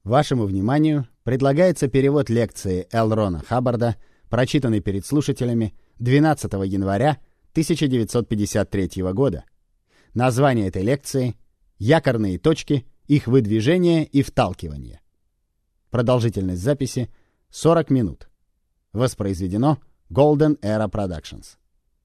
Вашему вниманию предлагается перевод лекции Л. Рона Хаббарда, прочитанной перед слушателями 12 января 1953 года. Название этой лекции «Якорные точки, их выдвижение и вталкивание». Продолжительность записи 40 минут. Воспроизведено Golden Era Productions.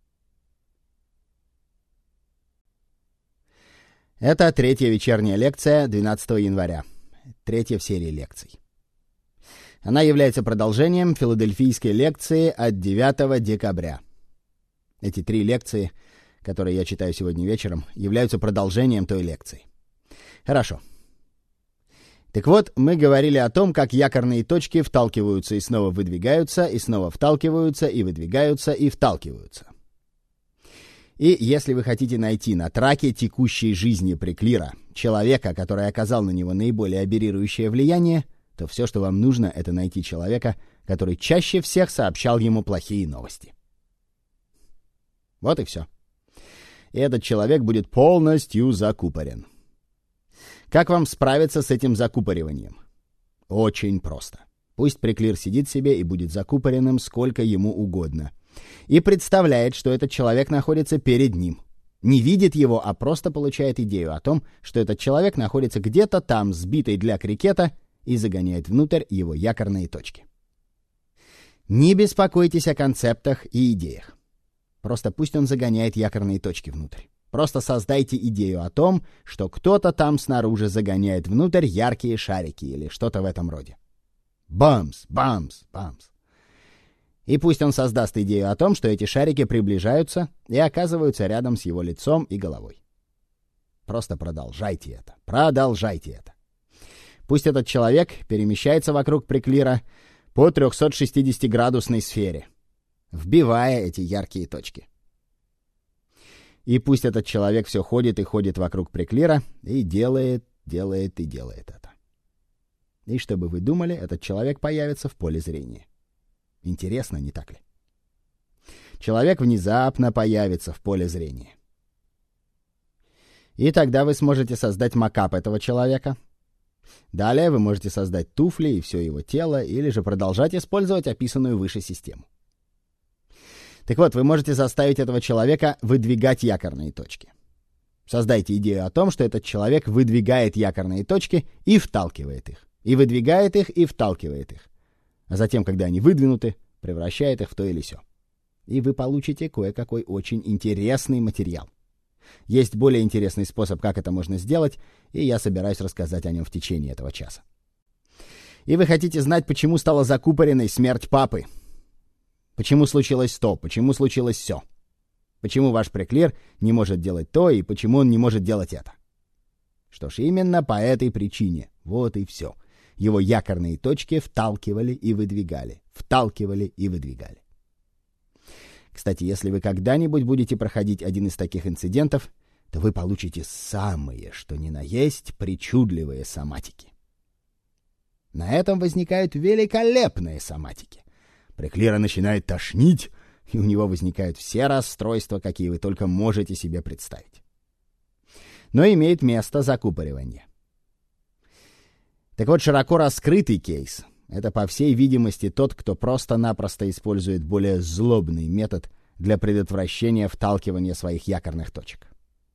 Это третья вечерняя лекция 12 января. Третья в серии лекций. Она является продолжением филадельфийской лекции от 9 декабря. Эти три лекции, которые я читаю сегодня вечером, являются продолжением той лекции. Хорошо. Так вот, мы говорили о том, как якорные точки вталкиваются и снова выдвигаются, и снова вталкиваются, и выдвигаются, и вталкиваются. И если вы хотите найти на траке текущей жизни Приклира человека, который оказал на него наиболее аберрирующее влияние, то все, что вам нужно, это найти человека, который чаще всех сообщал ему плохие новости. Вот и все. И этот человек будет полностью закупорен. Как вам справиться с этим закупориванием? Очень просто. Пусть Приклир сидит себе и будет закупоренным сколько ему угодно. И представляет, что этот человек находится перед ним. Не видит его, а просто получает идею о том, что этот человек находится где-то там, сбитый для крикета, и загоняет внутрь его якорные точки. Не беспокойтесь о концептах и идеях. Просто пусть он загоняет якорные точки внутрь. Просто создайте идею о том, что кто-то там снаружи загоняет внутрь яркие шарики или что-то в этом роде. Бамс, бамс, бамс. И пусть он создаст идею о том, что эти шарики приближаются и оказываются рядом с его лицом и головой. Просто продолжайте это. Продолжайте это. Пусть этот человек перемещается вокруг Приклира по 360-градусной сфере, вбивая эти яркие точки. И пусть этот человек все ходит и ходит вокруг Приклира и делает это. И чтобы вы думали, этот человек появится в поле зрения. Интересно, не так ли? Человек внезапно появится в поле зрения. И тогда вы сможете создать макап этого человека. Далее вы можете создать туфли и все его тело, или же продолжать использовать описанную выше систему. Так вот, вы можете заставить этого человека выдвигать якорные точки. Создайте идею о том, что этот человек выдвигает якорные точки и вталкивает их. И выдвигает их, и вталкивает их. А затем, когда они выдвинуты, превращает их в то или сё. И вы получите кое-какой очень интересный материал. Есть более интересный способ, как это можно сделать, и я собираюсь рассказать о нем в течение этого часа. И вы хотите знать, почему стала закупоренной смерть папы? Почему случилось то? Почему случилось сё? Почему ваш Приклир не может делать то, и почему он не может делать это? Что ж, именно по этой причине. Вот и все. Его якорные точки вталкивали и выдвигали. Вталкивали и выдвигали. Кстати, если вы когда-нибудь будете проходить один из таких инцидентов, то вы получите самые, что ни на есть, причудливые соматики. На этом возникают великолепные соматики. Приклира начинает тошнить, и у него возникают все расстройства, какие вы только можете себе представить. Но имеет место закупоривание. Так вот, широко раскрытый кейс — это, по всей видимости, тот, кто просто-напросто использует более злобный метод для предотвращения вталкивания своих якорных точек.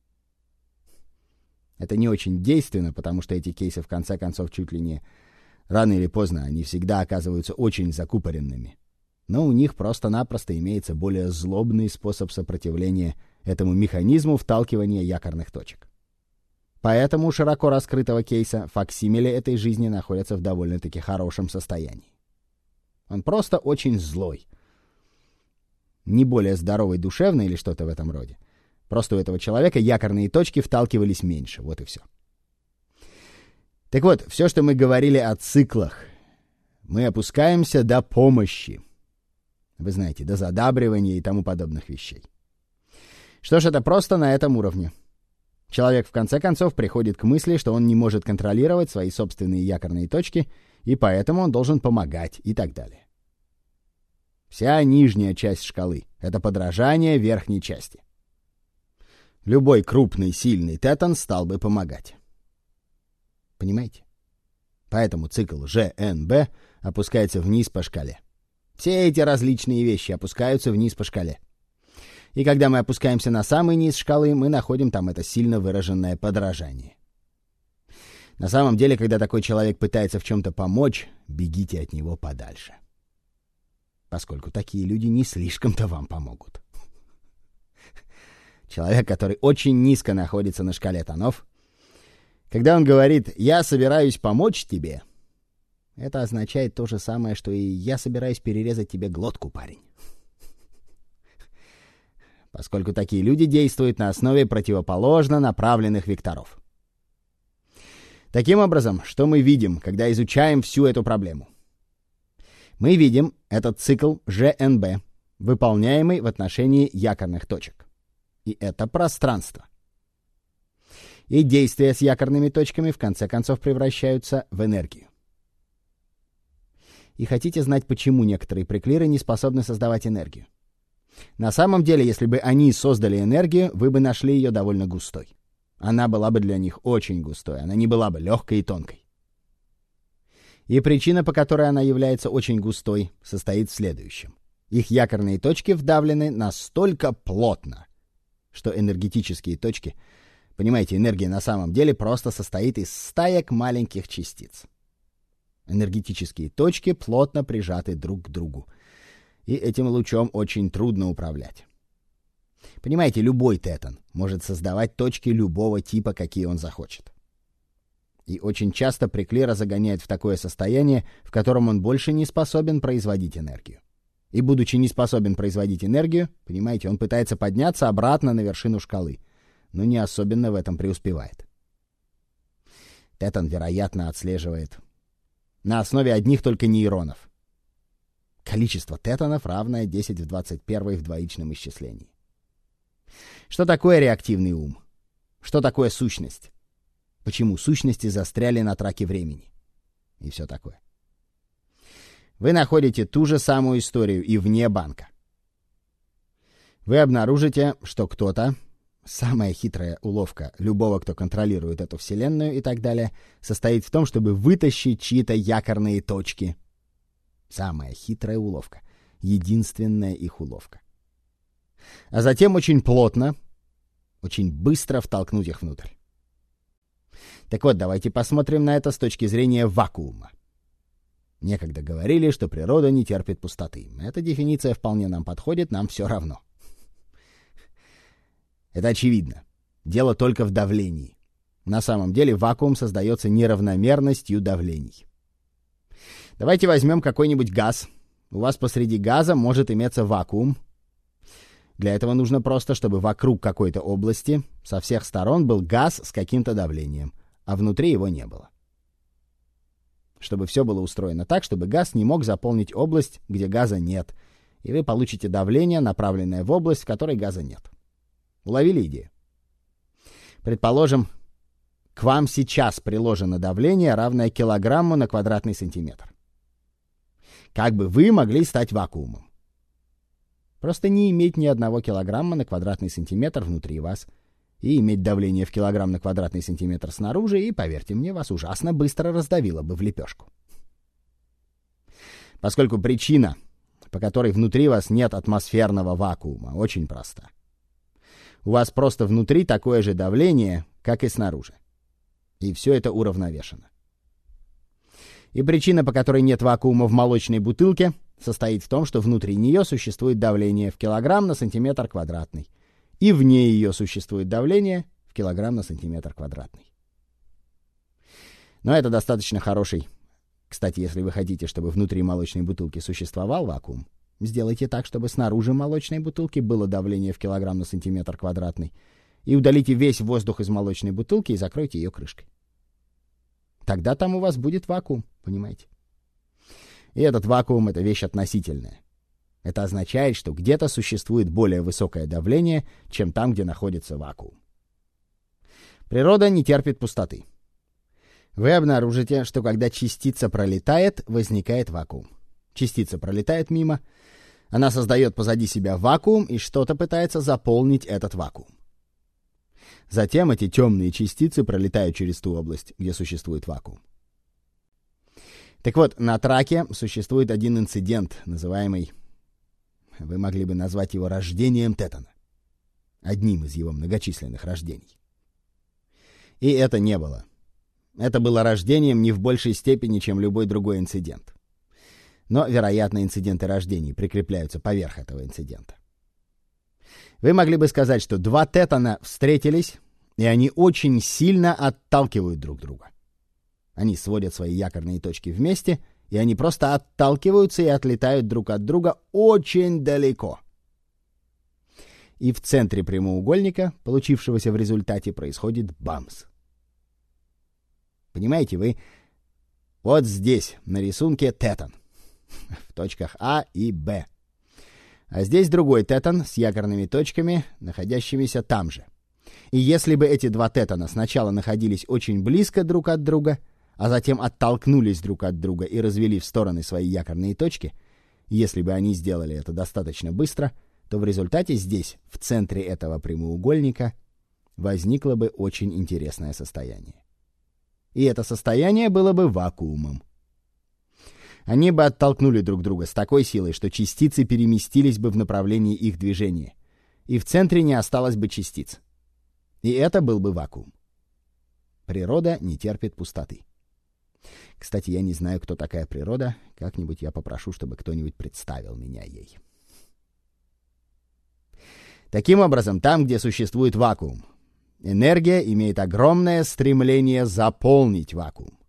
Это не очень действенно, потому что эти кейсы, в конце концов, чуть ли не рано или поздно, они всегда оказываются очень закупоренными. Но у них просто-напросто имеется более злобный способ сопротивления этому механизму вталкивания якорных точек. Поэтому у широко раскрытого кейса факсимиле этой жизни находятся в довольно-таки хорошем состоянии. Он просто очень злой. Не более здоровый душевно или что-то в этом роде. Просто у этого человека якорные точки вталкивались меньше. Вот и все. Так вот, все, что мы говорили о циклах, мы опускаемся до помощи. Вы знаете, до задабривания и тому подобных вещей. Что ж, это просто на этом уровне. Человек в конце концов приходит к мысли, что он не может контролировать свои собственные якорные точки, и поэтому он должен помогать и так далее. Вся нижняя часть шкалы — это подражание верхней части. Любой крупный, сильный тетан стал бы помогать. Понимаете? Поэтому цикл ЖНБ опускается вниз по шкале. Все эти различные вещи опускаются вниз по шкале. И когда мы опускаемся на самый низ шкалы, мы находим там это сильно выраженное подражание. На самом деле, когда такой человек пытается в чем-то помочь, бегите от него подальше. Поскольку такие люди не слишком-то вам помогут. Человек, который очень низко находится на шкале тонов, когда он говорит «я собираюсь помочь тебе», это означает то же самое, что и «я собираюсь перерезать тебе глотку, парень». Поскольку такие люди действуют на основе противоположно направленных векторов. Таким образом, что мы видим, когда изучаем всю эту проблему? Мы видим этот цикл ЖНБ, выполняемый в отношении якорных точек. И это пространство. И действия с якорными точками в конце концов превращаются в энергию. И хотите знать, почему некоторые приклиры не способны создавать энергию? На самом деле, если бы они создали энергию, вы бы нашли ее довольно густой. Она была бы для них очень густой, она не была бы легкой и тонкой. И причина, по которой она является очень густой, состоит в следующем. Их якорные точки вдавлены настолько плотно, что энергетические точки, понимаете, энергия на самом деле просто состоит из стаек маленьких частиц. Энергетические точки плотно прижаты друг к другу, и этим лучом очень трудно управлять. Понимаете, любой тетан может создавать точки любого типа, какие он захочет. И очень часто приклира загоняет в такое состояние, в котором он больше не способен производить энергию. И будучи не способен производить энергию, понимаете, он пытается подняться обратно на вершину шкалы, но не особенно в этом преуспевает. Тетан, вероятно, отслеживает на основе одних только нейронов. Количество тетанов равное 10 в 21 в двоичном исчислении. Что такое реактивный ум? Что такое сущность? Почему сущности застряли на траке времени? И все такое. Вы находите ту же самую историю и вне банка. Вы обнаружите, что кто-то, самая хитрая уловка любого, кто контролирует эту вселенную и так далее, состоит в том, чтобы вытащить чьи-то якорные точки. Самая хитрая уловка. Единственная их уловка. А затем очень плотно, очень быстро втолкнуть их внутрь. Так вот, давайте посмотрим на это с точки зрения вакуума. Некогда говорили, что природа не терпит пустоты. Эта дефиниция вполне нам подходит, нам все равно. Это очевидно. Дело только в давлении. На самом деле вакуум создается неравномерностью давлений. Давайте возьмем какой-нибудь газ. У вас посреди газа может иметься вакуум. Для этого нужно просто, чтобы вокруг какой-то области со всех сторон был газ с каким-то давлением, а внутри его не было. Чтобы все было устроено так, чтобы газ не мог заполнить область, где газа нет, и вы получите давление, направленное в область, в которой газа нет. Уловили идею? Предположим, к вам сейчас приложено давление, равное килограмму на квадратный сантиметр. Как бы вы могли стать вакуумом? Просто не иметь ни 1 килограмма на квадратный сантиметр внутри вас и иметь давление в килограмм на квадратный сантиметр снаружи, и, поверьте мне, вас ужасно быстро раздавило бы в лепешку. Поскольку причина, по которой внутри вас нет атмосферного вакуума, очень проста. У вас просто внутри такое же давление, как и снаружи. И все это уравновешено. И причина, по которой нет вакуума в молочной бутылке, состоит в том, что внутри нее существует давление в килограмм на сантиметр квадратный, и вне ее существует давление в килограмм на сантиметр квадратный. Но это достаточно хороший. Кстати, если вы хотите, чтобы внутри молочной бутылки существовал вакуум, сделайте так, чтобы снаружи молочной бутылки было давление в килограмм на сантиметр квадратный, и удалите весь воздух из молочной бутылки и закройте ее крышкой. Тогда там у вас будет вакуум, понимаете? И этот вакуум — это вещь относительная. Это означает, что где-то существует более высокое давление, чем там, где находится вакуум. Природа не терпит пустоты. Вы обнаружите, что когда частица пролетает, возникает вакуум. Частица пролетает мимо, она создает позади себя вакуум и что-то пытается заполнить этот вакуум. Затем эти темные частицы пролетают через ту область, где существует вакуум. Так вот, на траке существует один инцидент, называемый, вы могли бы назвать его рождением Тетана. Одним из его многочисленных рождений. И это не было. Это было рождением не в большей степени, чем любой другой инцидент. Но, вероятно, инциденты рождений прикрепляются поверх этого инцидента. Вы могли бы сказать, что два Тетана встретились, и они очень сильно отталкивают друг друга. Они сводят свои якорные точки вместе, и они просто отталкиваются и отлетают друг от друга очень далеко. И в центре прямоугольника, получившегося в результате, происходит бамс. Понимаете, вы вот здесь на рисунке Тетан в точках А и Б. А здесь другой Тетан с якорными точками, находящимися там же. И если бы эти два Тетана сначала находились очень близко друг от друга, а затем оттолкнулись друг от друга и развели в стороны свои якорные точки, если бы они сделали это достаточно быстро, то в результате здесь, в центре этого прямоугольника, возникло бы очень интересное состояние. И это состояние было бы вакуумом. Они бы оттолкнули друг друга с такой силой, что частицы переместились бы в направлении их движения, и в центре не осталось бы частиц. И это был бы вакуум. Природа не терпит пустоты. Кстати, я не знаю, кто такая природа. Как-нибудь я попрошу, чтобы кто-нибудь представил меня ей. Таким образом, там, где существует вакуум, энергия имеет огромное стремление заполнить вакуум.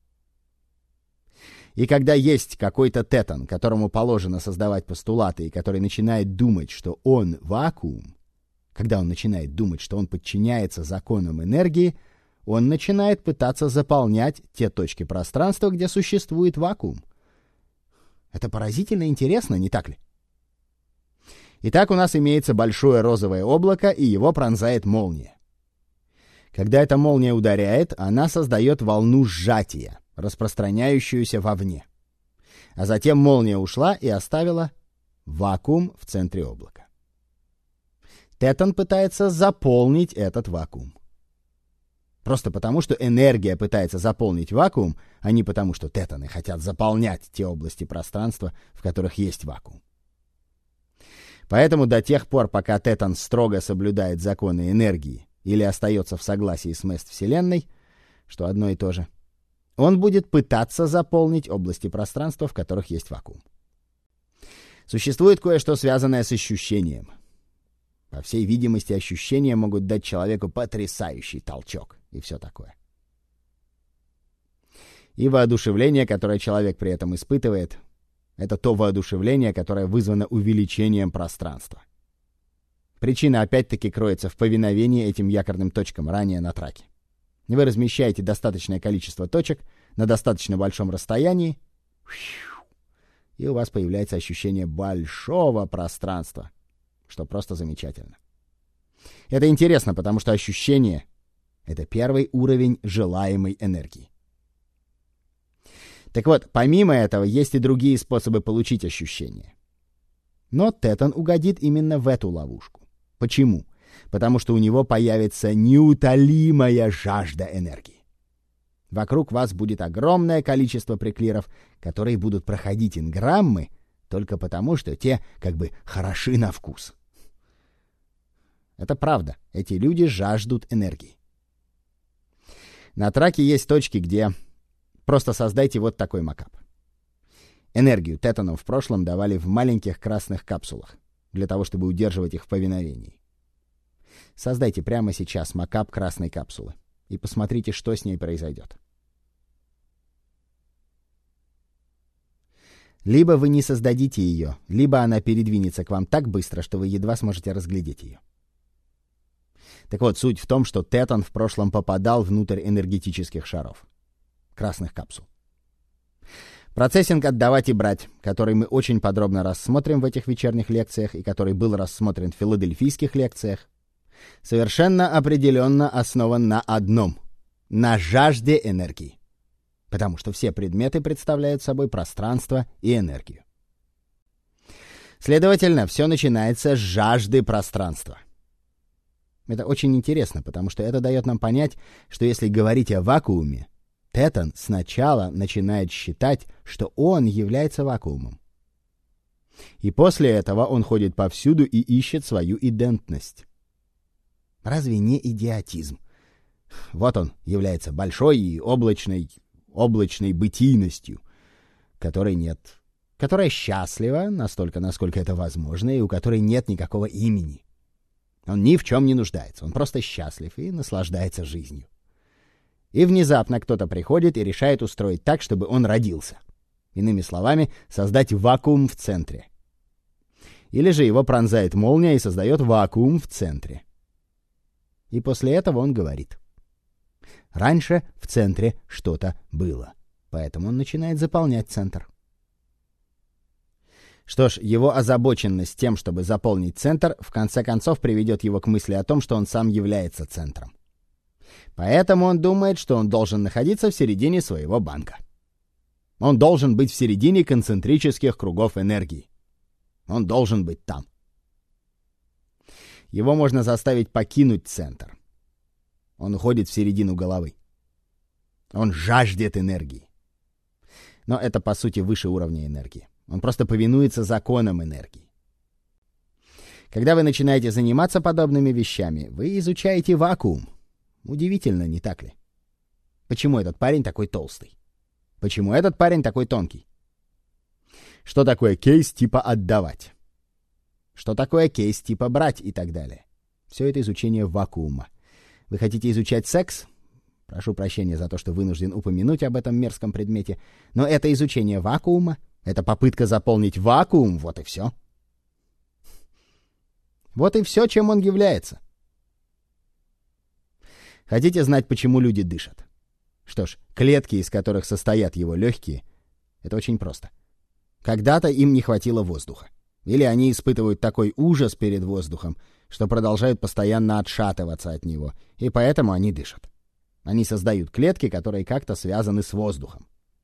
И когда есть какой-то Тетан, которому положено создавать постулаты, и который начинает думать, что он вакуум, когда он начинает думать, что он подчиняется законам энергии, он начинает пытаться заполнять те точки пространства, где существует вакуум. Это поразительно интересно, не так ли? Итак, у нас имеется большое розовое облако, и его пронзает молния. Когда эта молния ударяет, она создает волну сжатия, распространяющуюся вовне. А затем молния ушла и оставила вакуум в центре облака. Тетан пытается заполнить этот вакуум. Просто потому, что энергия пытается заполнить вакуум, а не потому, что Тетаны хотят заполнять те области пространства, в которых есть вакуум. Поэтому до тех пор, пока Тетан строго соблюдает законы энергии или остается в согласии с мест Вселенной, что одно и то же, он будет пытаться заполнить области пространства, в которых есть вакуум. Существует кое-что, связанное с ощущением. По всей видимости, ощущения могут дать человеку потрясающий толчок и все такое. И воодушевление, которое человек при этом испытывает, это то воодушевление, которое вызвано увеличением пространства. Причина опять-таки кроется в повиновении этим якорным точкам ранее на траке. Вы размещаете достаточное количество точек на достаточно большом расстоянии, и у вас появляется ощущение большого пространства, что просто замечательно. Это интересно, потому что ощущение — это первый уровень желаемой энергии. Так вот, помимо этого, есть и другие способы получить ощущение. Но Тетан угодит именно в эту ловушку. Почему? Потому что у него появится неутолимая жажда энергии. Вокруг вас будет огромное количество преклиров, которые будут проходить инграммы только потому, что те как бы хороши на вкус. Это правда. Эти люди жаждут энергии. На траке есть точки, где просто создайте вот такой макап. Энергию Тетанам в прошлом давали в маленьких красных капсулах, для того, чтобы удерживать их в повиновении. Создайте прямо сейчас макап красной капсулы и посмотрите, что с ней произойдет. Либо вы не создадите ее, либо она передвинется к вам так быстро, что вы едва сможете разглядеть ее. Так вот, суть в том, что Тетан в прошлом попадал внутрь энергетических шаров, красных капсул. Процессинг «отдавать и брать», который мы очень подробно рассмотрим в этих вечерних лекциях и который был рассмотрен в филадельфийских лекциях, совершенно определенно основан на одном — на жажде энергии. Потому что все предметы представляют собой пространство и энергию. Следовательно, все начинается с жажды пространства. Это очень интересно, потому что это дает нам понять, что если говорить о вакууме, Тетон сначала начинает считать, что он является вакуумом. И после этого он ходит повсюду и ищет свою идентность. Разве не идиотизм? Вот он является большой и облачной бытийностью, которой нет, которая счастлива настолько, насколько это возможно, и у которой нет никакого имени. Он ни в чем не нуждается, он просто счастлив и наслаждается жизнью. И внезапно кто-то приходит и решает устроить так, чтобы он родился. Иными словами, создать вакуум в центре. Или же его пронзает молния и создает вакуум в центре. И после этого он говорит: раньше в центре что-то было, поэтому он начинает заполнять центр. Что ж, его озабоченность тем, чтобы заполнить центр, в конце концов приведет его к мысли о том, что он сам является центром. Поэтому он думает, что он должен находиться в середине своего банка. Он должен быть в середине концентрических кругов энергии. Он должен быть там. Его можно заставить покинуть центр. Он уходит в середину головы. Он жаждет энергии. Но это, по сути, выше уровня энергии. Он просто повинуется законам энергии. Когда вы начинаете заниматься подобными вещами, вы изучаете вакуум. Удивительно, не так ли? Почему этот парень такой толстый? Почему этот парень такой тонкий? Что такое кейс типа «отдавать»? Что такое кейс типа «брать» и так далее? Все это изучение вакуума. Вы хотите изучать секс? Прошу прощения за то, что вынужден упомянуть об этом мерзком предмете, но это изучение вакуума, это попытка заполнить вакуум, вот и все. Вот и все, чем он является. Хотите знать, почему люди дышат? Что ж, клетки, из которых состоят его легкие, это очень просто. Когда-то им не хватило воздуха. Или они испытывают такой ужас перед воздухом, что продолжают постоянно отшатываться от него, и поэтому они дышат. Они создают клетки, которые как-то связаны с воздухом.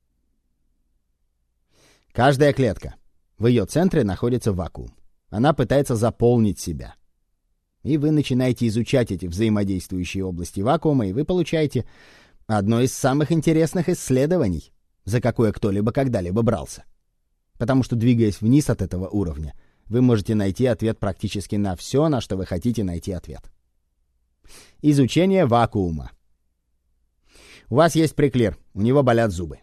Каждая клетка, в ее центре находится вакуум. Она пытается заполнить себя. И вы начинаете изучать эти взаимодействующие области вакуума, и вы получаете одно из самых интересных исследований, за какое кто-либо когда-либо брался. Потому что, двигаясь вниз от этого уровня, вы можете найти ответ практически на все, на что вы хотите найти ответ. Изучение вакуума. У вас есть приклир, у него болят зубы.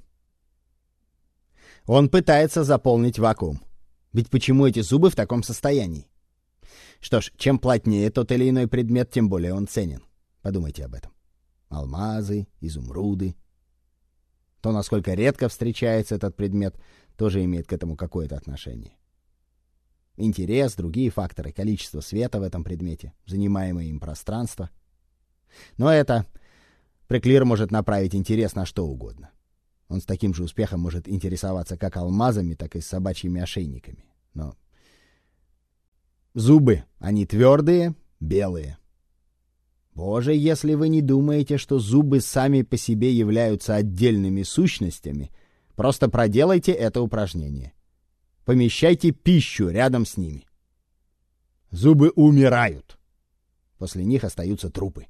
Он пытается заполнить вакуум. Ведь почему эти зубы в таком состоянии? Что ж, чем плотнее тот или иной предмет, тем более он ценен. Подумайте об этом. Алмазы, изумруды. То, насколько редко встречается этот предмет, тоже имеет к этому какое-то отношение. Интерес, другие факторы, количество света в этом предмете, занимаемое им пространство. Но это приклир может направить интерес на что угодно. Он с таким же успехом может интересоваться как алмазами, так и собачьими ошейниками. Но зубы, они твердые, белые. Боже, если вы не думаете, что зубы сами по себе являются отдельными сущностями, просто проделайте это упражнение. Помещайте пищу рядом с ними. Зубы умирают. После них остаются трупы.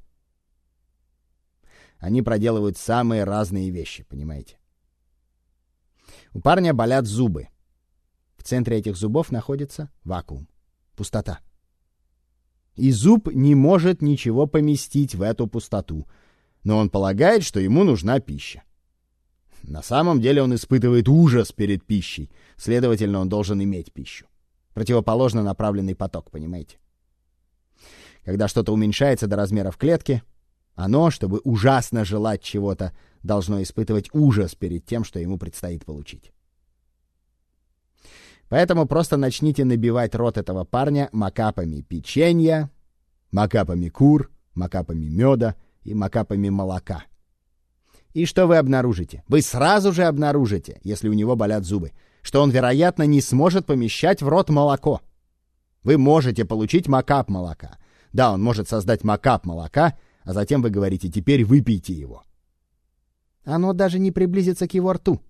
Они проделывают самые разные вещи, понимаете? У парня болят зубы. В центре этих зубов находится вакуум, пустота. И зуб не может ничего поместить в эту пустоту, но он полагает, что ему нужна пища. На самом деле он испытывает ужас перед пищей, следовательно, он должен иметь пищу. Противоположно направленный поток, понимаете? Когда что-то уменьшается до размеров клетки, оно, чтобы ужасно желать чего-то, должно испытывать ужас перед тем, что ему предстоит получить. Поэтому просто начните набивать рот этого парня макапами печенья, макапами кур, макапами меда и макапами молока. И что вы обнаружите? Вы сразу же обнаружите, если у него болят зубы, что он, вероятно, не сможет помещать в рот молоко. Вы можете получить макап молока. Да, он может создать макап молока, а затем вы говорите: теперь выпейте его. Оно даже не приблизится к его рту.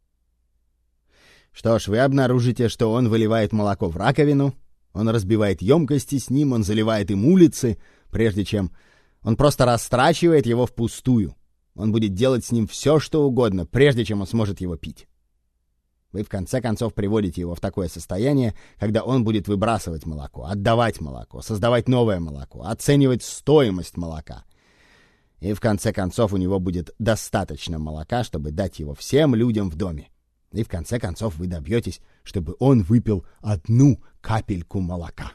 Что ж, вы обнаружите, что он выливает молоко в раковину, он разбивает емкости с ним, он заливает им улицы, прежде чем он просто растрачивает его впустую. Он будет делать с ним все, что угодно, прежде чем он сможет его пить. Вы, в конце концов, приводите его в такое состояние, когда он будет выбрасывать молоко, отдавать молоко, создавать новое молоко, оценивать стоимость молока. И, в конце концов, у него будет достаточно молока, чтобы дать его всем людям в доме. И, в конце концов, вы добьетесь, чтобы он выпил 1 капельку молока.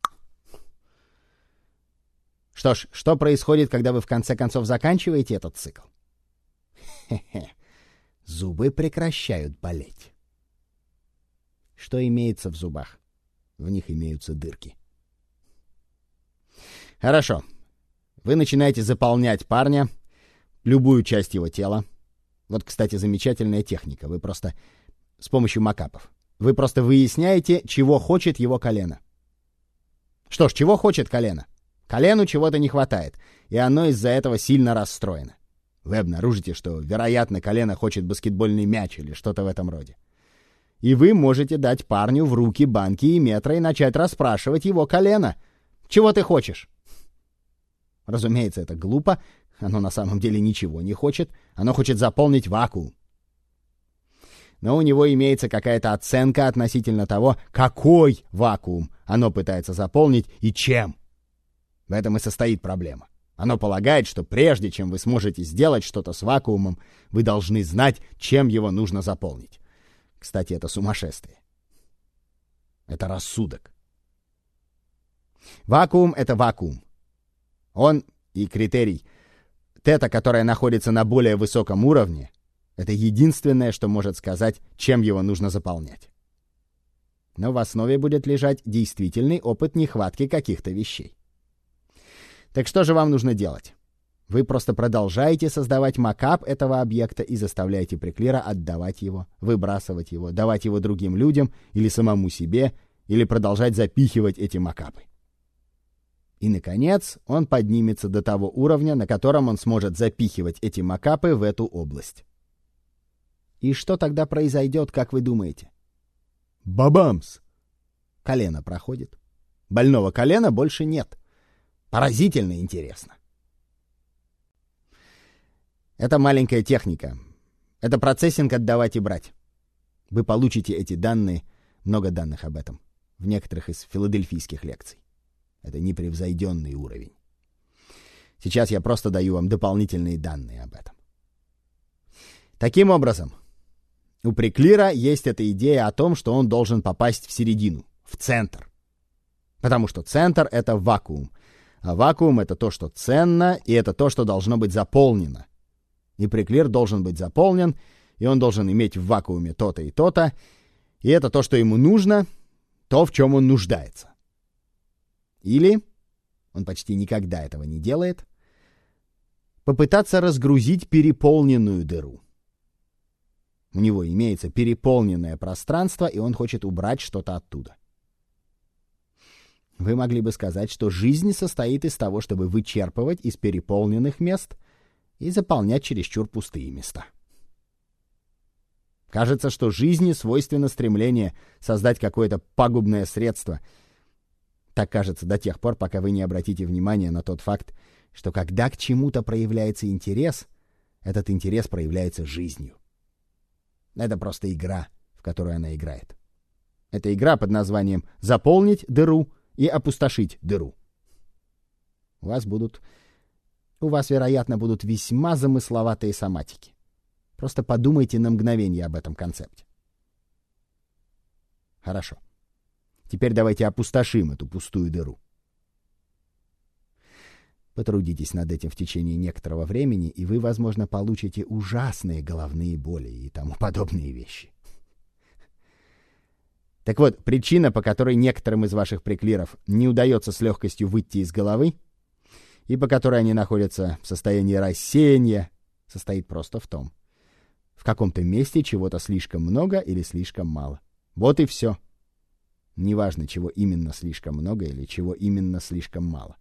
Что ж, что происходит, когда вы, в конце концов, заканчиваете этот цикл? Хе-хе. Зубы прекращают болеть. Что имеется в зубах? В них имеются дырки. Хорошо. Вы начинаете заполнять парня, любую часть его тела. Вот, кстати, замечательная техника. Вы просто с помощью макапов. Вы просто выясняете, чего хочет его колено. Что ж, чего хочет колено? Колену чего-то не хватает, и оно из-за этого сильно расстроено. Вы обнаружите, что, вероятно, колено хочет баскетбольный мяч или что-то в этом роде. И вы можете дать парню в руки банки и метры и начать расспрашивать его колено. «Чего ты хочешь?» Разумеется, это глупо. Оно на самом деле ничего не хочет. Оно хочет заполнить вакуум. Но у него имеется какая-то оценка относительно того, какой вакуум оно пытается заполнить и чем. В этом и состоит проблема. Оно полагает, что прежде чем вы сможете сделать что-то с вакуумом, вы должны знать, чем его нужно заполнить. Кстати, это сумасшествие. Это рассудок. Вакуум — это вакуум. Он и критерий тета, которая находится на более высоком уровне, это единственное, что может сказать, чем его нужно заполнять. Но в основе будет лежать действительный опыт нехватки каких-то вещей. Так что же вам нужно делать? Вы просто продолжаете создавать макап этого объекта и заставляете Приклира отдавать его, выбрасывать его, давать его другим людям или самому себе, или продолжать запихивать эти макапы. И, наконец, он поднимется до того уровня, на котором он сможет запихивать эти макапы в эту область. И что тогда произойдет, как вы думаете? Бабамс! Колено проходит. Больного колена больше нет. Поразительно интересно. Это маленькая техника. Это процессинг отдавать и брать. Вы получите эти данные, много данных об этом, в некоторых из филадельфийских лекций. Это непревзойденный уровень. Сейчас я просто даю вам дополнительные данные об этом. Таким образом, у Приклира есть эта идея о том, что он должен попасть в середину, в центр. Потому что центр — это вакуум. А вакуум — это то, что ценно, и это то, что должно быть заполнено. И Приклир должен быть заполнен, и он должен иметь в вакууме то-то и то-то, и это то, что ему нужно, то, в чем он нуждается. Или, он почти никогда этого не делает, попытаться разгрузить переполненную дыру. У него имеется переполненное пространство, и он хочет убрать что-то оттуда. Вы могли бы сказать, что жизнь состоит из того, чтобы вычерпывать из переполненных мест и заполнять чересчур пустые места. Кажется, что жизни свойственно стремление создать какое-то пагубное средство. Так кажется до тех пор, пока вы не обратите внимание на тот факт, что когда к чему-то проявляется интерес, этот интерес проявляется жизнью. Это просто игра, в которую она играет. Это игра под названием «Заполнить дыру» и «Опустошить дыру». У вас, вероятно, будут весьма замысловатые соматики. Просто подумайте на мгновение об этом концепте. Хорошо. Теперь давайте опустошим эту пустую дыру. Потрудитесь над этим в течение некоторого времени, и вы, возможно, получите ужасные головные боли и тому подобные вещи. Так вот, причина, по которой некоторым из ваших приклиров не удается с легкостью выйти из головы, и по которой они находятся в состоянии рассеяния, состоит просто в том: в каком-то месте чего-то слишком много или слишком мало. Вот и все. Неважно, чего именно слишком много или чего именно слишком мало.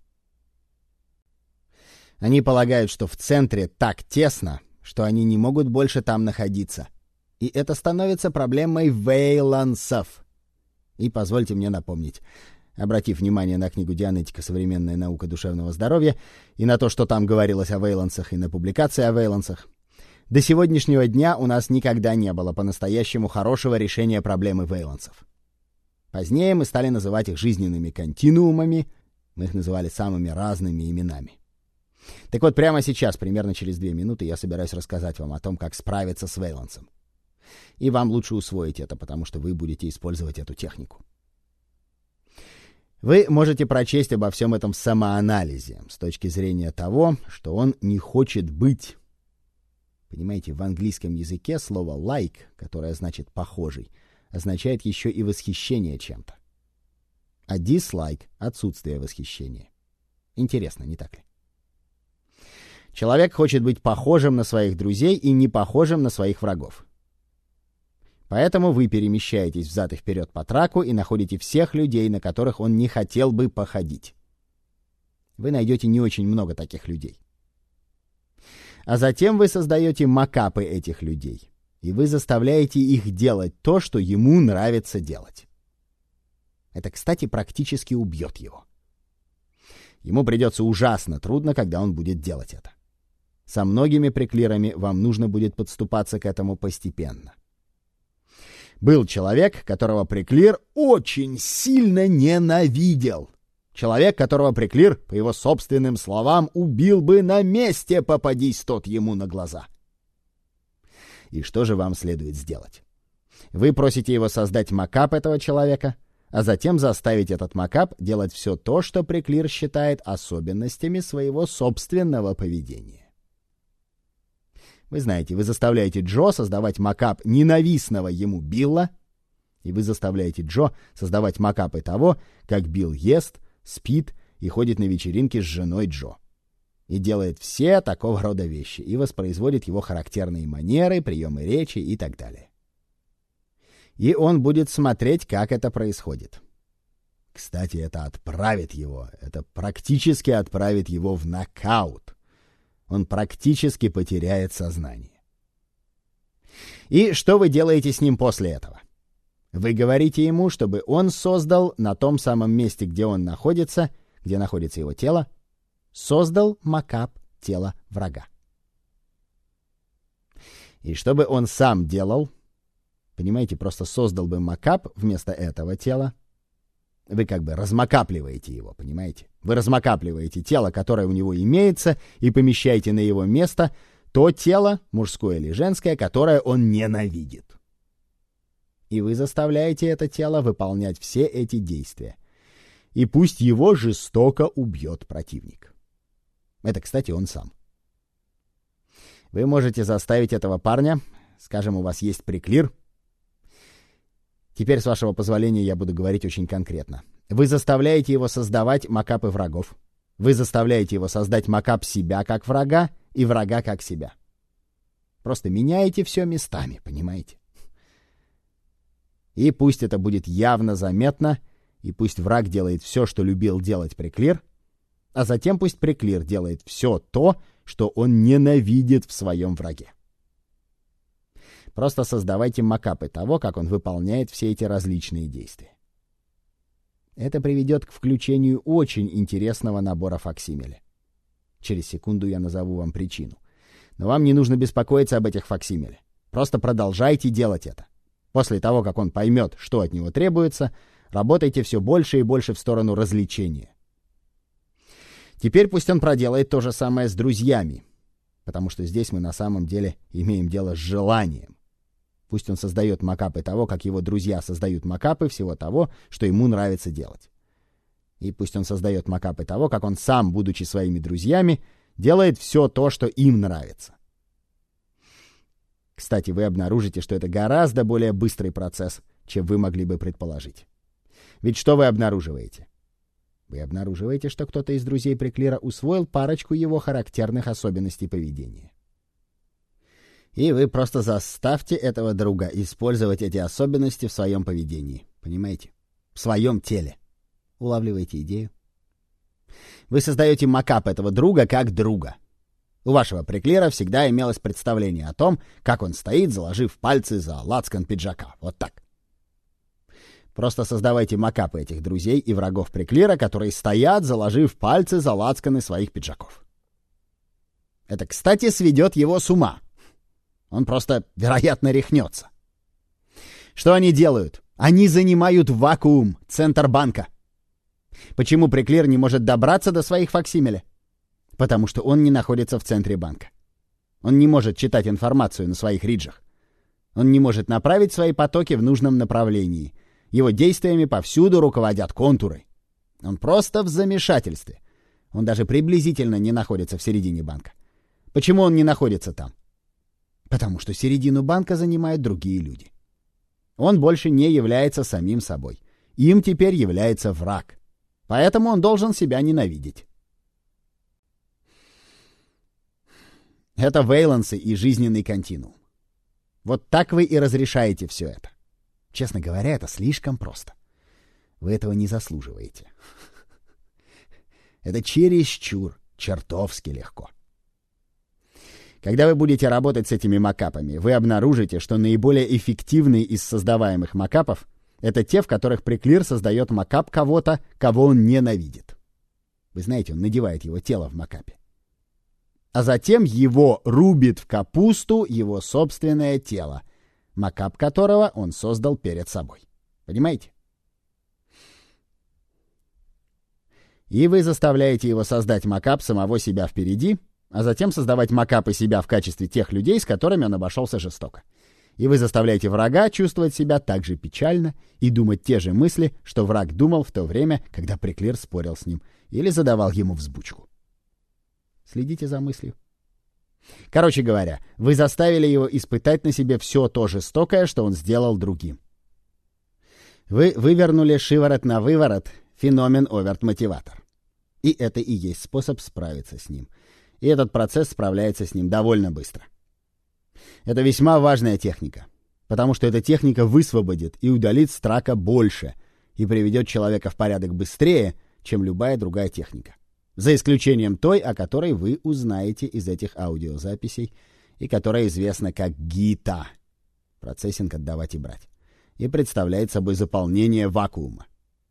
Они полагают, что в центре так тесно, что они не могут больше там находиться. И это становится проблемой вейлансов. И позвольте мне напомнить, Обратив внимание на книгу «Дианетика. Современная наука душевного здоровья» и на то, что там говорилось о вейлансах и на публикации о вейлансах, до сегодняшнего дня у нас никогда не было по-настоящему хорошего решения проблемы вейлансов. Позднее мы стали называть их жизненными континуумами, мы их называли самыми разными именами. Так вот, прямо сейчас, примерно через 2 минуты, я собираюсь рассказать вам о том, как справиться с вейлансом. И вам лучше усвоить это, потому что вы будете использовать эту технику. Вы можете прочесть обо всем этом в самоанализе с точки зрения того, что он не хочет быть. Понимаете, в английском языке слово «like», которое значит «похожий», означает еще и восхищение чем-то. А dislike — отсутствие восхищения. Интересно, не так ли? Человек хочет быть похожим на своих друзей и не похожим на своих врагов. Поэтому вы перемещаетесь взад и вперед по траку и находите всех людей, на которых он не хотел бы походить. Вы найдете не очень много таких людей. А затем вы создаете мокапы этих людей, и вы заставляете их делать то, что ему нравится делать. Это, кстати, практически убьет его. Ему придется ужасно трудно, когда он будет делать это. Со многими преклирами вам нужно будет подступаться к этому постепенно. Был человек, которого преклир очень сильно ненавидел. Человек, которого преклир, по его собственным словам, убил бы на месте, попадись тот ему на глаза. И что же вам следует сделать? Вы просите его создать мокап этого человека, а затем заставить этот мокап делать все то, что преклир считает особенностями своего собственного поведения. Вы знаете, вы заставляете Джо создавать мокап ненавистного ему Билла, и вы заставляете Джо создавать мокапы того, как Билл ест, спит и ходит на вечеринки с женой Джо. И делает все такого рода вещи, и воспроизводит его характерные манеры, приемы речи и так далее. И он будет смотреть, как это происходит. Кстати, это практически отправит его в нокаут. Он практически потеряет сознание. И что вы делаете с ним после этого? Вы говорите ему, чтобы он создал на том самом месте, где он находится, где находится его тело, создал мокап тела врага. И чтобы он сам делал, понимаете, просто создал бы мокап вместо этого тела. Вы как бы размокапливаете его, понимаете? Вы размокапливаете тело, которое у него имеется, и помещаете на его место то тело, мужское или женское, которое он ненавидит. И вы заставляете это тело выполнять все эти действия. И пусть его жестоко убьет противник. Это, кстати, он сам. Вы можете заставить этого парня, скажем, у вас есть преклир. Теперь, с вашего позволения, я буду говорить очень конкретно. Вы заставляете его создавать мокапы врагов. Вы заставляете его создать мокап себя как врага и врага как себя. Просто меняете все местами, понимаете? И пусть это будет явно заметно, и пусть враг делает все, что любил делать преклир, а затем пусть преклир делает все то, что он ненавидит в своем враге. Просто создавайте мокапы того, как он выполняет все эти различные действия. Это приведет к включению очень интересного набора факсимиле. Через секунду я назову вам причину. Но вам не нужно беспокоиться об этих факсимиле. Просто продолжайте делать это. После того, как он поймет, что от него требуется, работайте все больше и больше в сторону развлечения. Теперь пусть он проделает то же самое с друзьями, потому что здесь мы на самом деле имеем дело с желанием. Пусть он создает мокапы того, как его друзья создают мокапы всего того, что ему нравится делать. И пусть он создает мокапы того, как он сам, будучи своими друзьями, делает все то, что им нравится. Кстати, вы обнаружите, что это гораздо более быстрый процесс, чем вы могли бы предположить. Ведь что вы обнаруживаете? Вы обнаруживаете, что кто-то из друзей преклира усвоил парочку его характерных особенностей поведения. И вы просто заставьте этого друга использовать эти особенности в своем поведении. Понимаете? В своем теле. Улавливаете идею? Вы создаете мокап этого друга как друга. У вашего преклира всегда имелось представление о том, как он стоит, заложив пальцы за лацкан пиджака. Вот так. Просто создавайте макапы этих друзей и врагов Преклира, которые стоят, заложив пальцы за лацканы своих пиджаков. Это, кстати, сведет его с ума. Он просто, вероятно, рехнется. Что они делают? Они занимают вакуум, центр банка. Почему Преклир не может добраться до своих факсимиле? Потому что он не находится в центре банка. Он не может читать информацию на своих риджах. Он не может направить свои потоки в нужном направлении. Его действиями повсюду руководят контуры. Он просто в замешательстве. Он даже приблизительно не находится в середине банка. Почему он не находится там? Потому что середину банка занимают другие люди. Он больше не является самим собой. Им теперь является враг. Поэтому он должен себя ненавидеть. Это вейлансы и жизненный континуум. Вот так вы и разрешаете все это. Честно говоря, это слишком просто. Вы этого не заслуживаете. Это чересчур, чертовски легко. Когда вы будете работать с этими макапами, вы обнаружите, что наиболее эффективные из создаваемых макапов — это те, в которых Преклир создает макап кого-то, кого он ненавидит. Вы знаете, он надевает его тело в макапе. А затем его рубит в капусту его собственное тело, макап которого он создал перед собой. Понимаете? И вы заставляете его создать макап самого себя впереди, а затем создавать макапы себя в качестве тех людей, с которыми он обошелся жестоко. И вы заставляете врага чувствовать себя так же печально и думать те же мысли, что враг думал в то время, когда Преклир спорил с ним или задавал ему взбучку. Следите за мыслью. Короче говоря, вы заставили его испытать на себе все то жестокое, что он сделал другим. Вы вывернули шиворот на выворот феномен оверт-мотиватор. И это и есть способ справиться с ним. И этот процесс справляется с ним довольно быстро. Это весьма важная техника, потому что эта техника высвободит и удалит страка больше и приведет человека в порядок быстрее, чем любая другая техника. За исключением той, о которой вы узнаете из этих аудиозаписей и которая известна как ГИТА — процессинг «отдавать и брать», и представляет собой заполнение вакуума.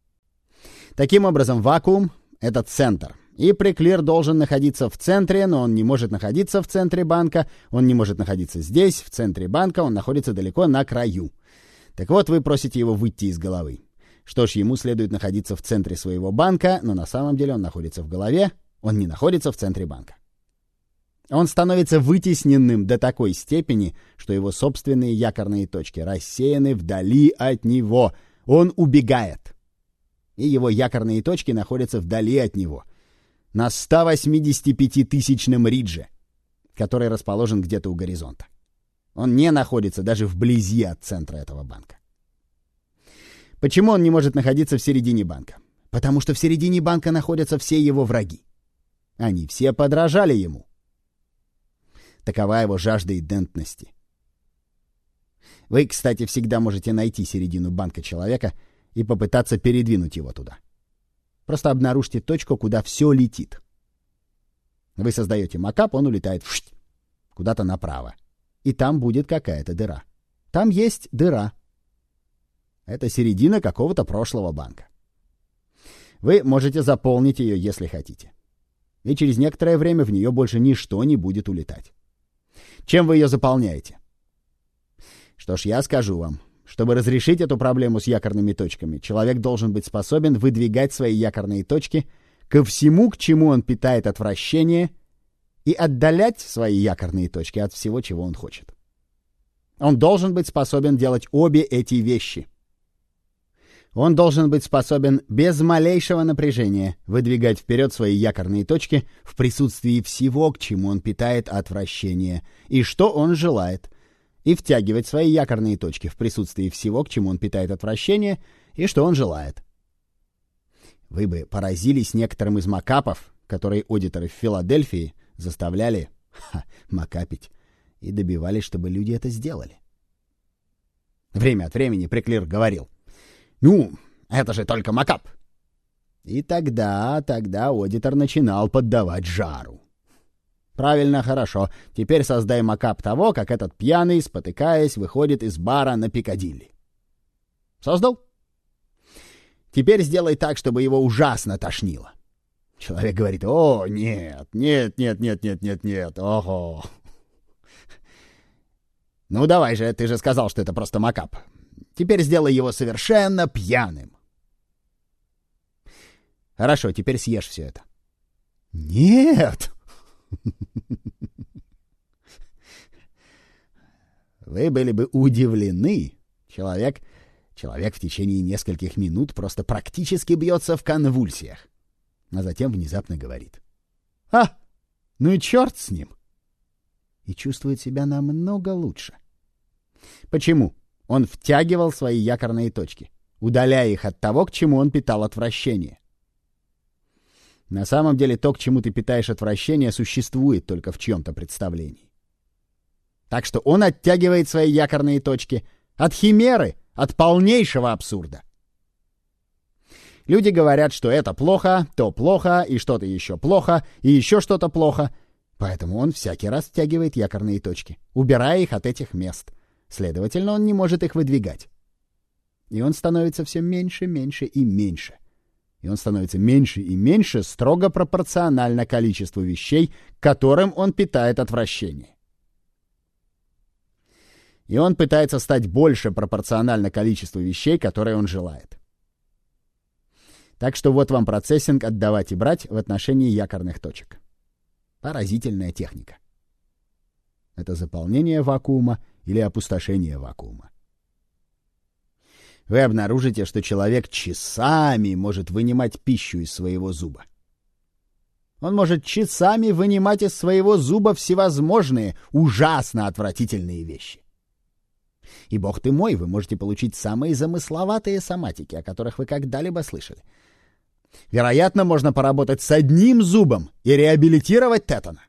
Таким образом, вакуум — это центр, и Преклир должен находиться в центре, но он не может находиться в центре банка, он не может находиться здесь, в центре банка, он находится далеко на краю. Так вот, вы просите его выйти из головы. Что ж, ему следует находиться в центре своего банка, но на самом деле он находится в голове, он не находится в центре банка. Он становится вытесненным до такой степени, что его собственные якорные точки рассеяны вдали от него. Он убегает. И его якорные точки находятся вдали от него, на 185-тысячном ридже, который расположен где-то у горизонта. Он не находится даже вблизи от центра этого банка. Почему он не может находиться в середине банка? Потому что в середине банка находятся все его враги. Они все подражали ему. Такова его жажда идентности. Вы, кстати, всегда можете найти середину банка человека и попытаться передвинуть его туда. Просто обнаружьте точку, куда все летит. Вы создаете макап, он улетает куда-то направо. И там будет какая-то дыра. Там есть дыра. Это середина какого-то прошлого банка. Вы можете заполнить ее, если хотите. И через некоторое время в нее больше ничто не будет улетать. Чем вы ее заполняете? Что ж, я скажу вам. Чтобы разрешить эту проблему с якорными точками, человек должен быть способен выдвигать свои якорные точки ко всему, к чему он питает отвращение, и отдалять свои якорные точки от всего, чего он хочет. Он должен быть способен делать обе эти вещи. Он должен быть способен без малейшего напряжения выдвигать вперед свои якорные точки в присутствии всего, к чему он питает отвращение, и что он желает, и втягивать свои якорные точки в присутствии всего, к чему он питает отвращение, и что он желает. Вы бы поразились некоторым из макапов, которые аудиторы в Филадельфии заставляли макапить и добивались, чтобы люди это сделали. Время от времени Преклир говорил: «Ну, это же только макап». И тогда аудитор начинал поддавать жару. «Правильно, хорошо. Теперь создай макап того, как этот пьяный, спотыкаясь, выходит из бара на Пикадилли». Создал? Теперь сделай так, чтобы его ужасно тошнило. Человек говорит: «О, нет, нет, нет, нет, нет, нет, нет, ого». Ну давай же, ты же сказал, что это просто макап. Теперь сделай его совершенно пьяным. Хорошо, теперь съешь все это. Нет. Вы были бы удивлены. Человек в течение нескольких минут просто практически бьется в конвульсиях, а затем внезапно говорит: «А, ну и черт с ним!» И чувствует себя намного лучше. Почему? Он втягивал свои якорные точки, удаляя их от того, к чему он питал отвращение. На самом деле то, к чему ты питаешь отвращение, существует только в чьем-то представлении. Так что он оттягивает свои якорные точки от химеры, от полнейшего абсурда. Люди говорят, что это плохо, то плохо, и что-то еще плохо, и еще что-то плохо. Поэтому он всякий раз втягивает якорные точки, убирая их от этих мест. Следовательно, он не может их выдвигать. И он становится все меньше, меньше и меньше. И он становится меньше и меньше строго пропорционально количеству вещей, к которым он питает отвращение. И он пытается стать больше пропорционально количеству вещей, которые он желает. Так что вот вам процессинг «отдавать и брать» в отношении якорных точек. Поразительная техника. Это заполнение вакуума или опустошение вакуума. Вы обнаружите, что человек часами может вынимать пищу из своего зуба. Он может часами вынимать из своего зуба всевозможные, ужасно отвратительные вещи. И, бог ты мой, вы можете получить самые замысловатые соматики, о которых вы когда-либо слышали. Вероятно, можно поработать с одним зубом и реабилитировать тетана.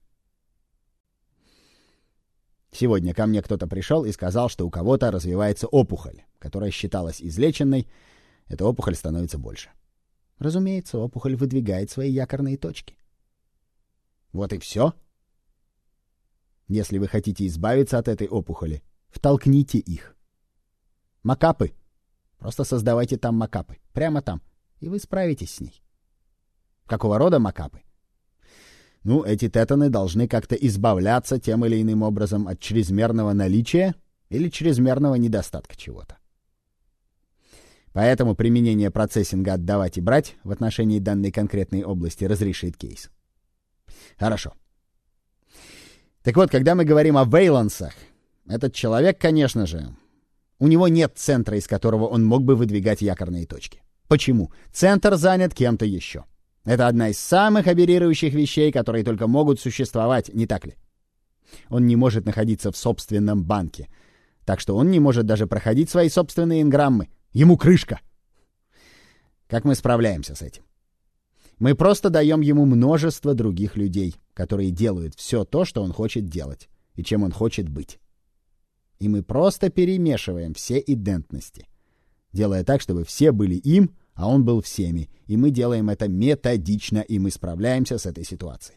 Сегодня ко мне кто-то пришел и сказал, что у кого-то развивается опухоль, которая считалась излеченной. Эта опухоль становится больше. Разумеется, опухоль выдвигает свои якорные точки. Вот и все. Если вы хотите избавиться от этой опухоли, втолкните их. Макапы. Просто создавайте там макапы. Прямо там. И вы справитесь с ней. Какого рода макапы? Ну, эти тетаны должны как-то избавляться тем или иным образом от чрезмерного наличия или чрезмерного недостатка чего-то. Поэтому применение процессинга «отдавать и брать» в отношении данной конкретной области разрешит кейс. Хорошо. Так вот, когда мы говорим о вейлансах, этот человек, конечно же, у него нет центра, из которого он мог бы выдвигать якорные точки. Почему? Центр занят кем-то еще. Это одна из самых аберрирующих вещей, которые только могут существовать, не так ли? Он не может находиться в собственном банке, так что он не может даже проходить свои собственные инграммы. Ему крышка. Как мы справляемся с этим? Мы просто даем ему множество других людей, которые делают все то, что он хочет делать, и чем он хочет быть. И мы просто перемешиваем все идентности, делая так, чтобы все были им, а он был всеми, и мы делаем это методично, и мы справляемся с этой ситуацией.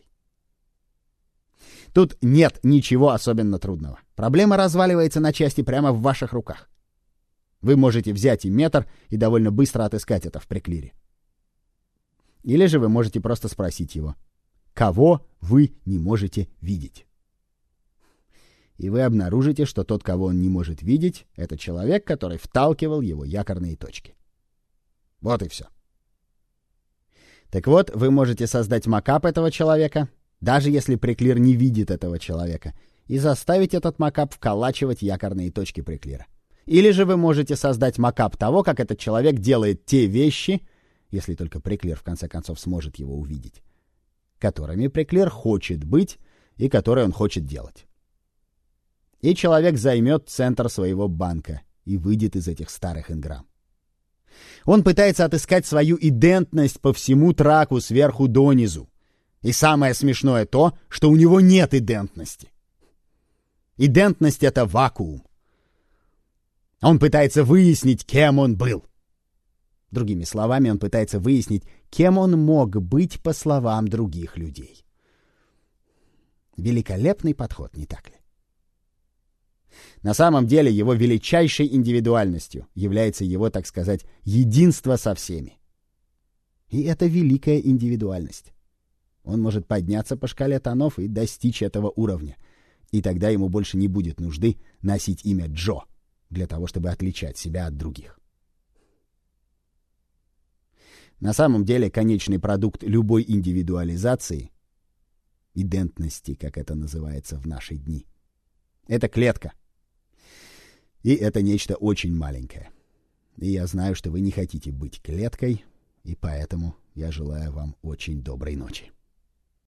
Тут нет ничего особенно трудного. Проблема разваливается на части прямо в ваших руках. Вы можете взять имметр и довольно быстро отыскать это в преклире. Или же вы можете просто спросить его: кого вы не можете видеть? И вы обнаружите, что тот, кого он не может видеть, это человек, который вталкивал его якорные точки. Вот и все. Так вот, вы можете создать макап этого человека, даже если преклир не видит этого человека, и заставить этот макап вколачивать якорные точки преклира. Или же вы можете создать макап того, как этот человек делает те вещи, если только преклир в конце концов сможет его увидеть, которыми преклир хочет быть и которые он хочет делать. И человек займет центр своего банка и выйдет из этих старых инграмм. Он пытается отыскать свою идентность по всему траку сверху донизу. И самое смешное то, что у него нет идентности. Идентность — это вакуум. Он пытается выяснить, кем он был. Другими словами, он пытается выяснить, кем он мог быть по словам других людей. Великолепный подход, не так ли? На самом деле его величайшей индивидуальностью является его, так сказать, единство со всеми. И это великая индивидуальность. Он может подняться по шкале тонов и достичь этого уровня. И тогда ему больше не будет нужды носить имя Джо для того, чтобы отличать себя от других. На самом деле конечный продукт любой индивидуализации, идентности, как это называется в наши дни, это клетка. И это нечто очень маленькое. И я знаю, что вы не хотите быть клеткой, и поэтому я желаю вам очень доброй ночи.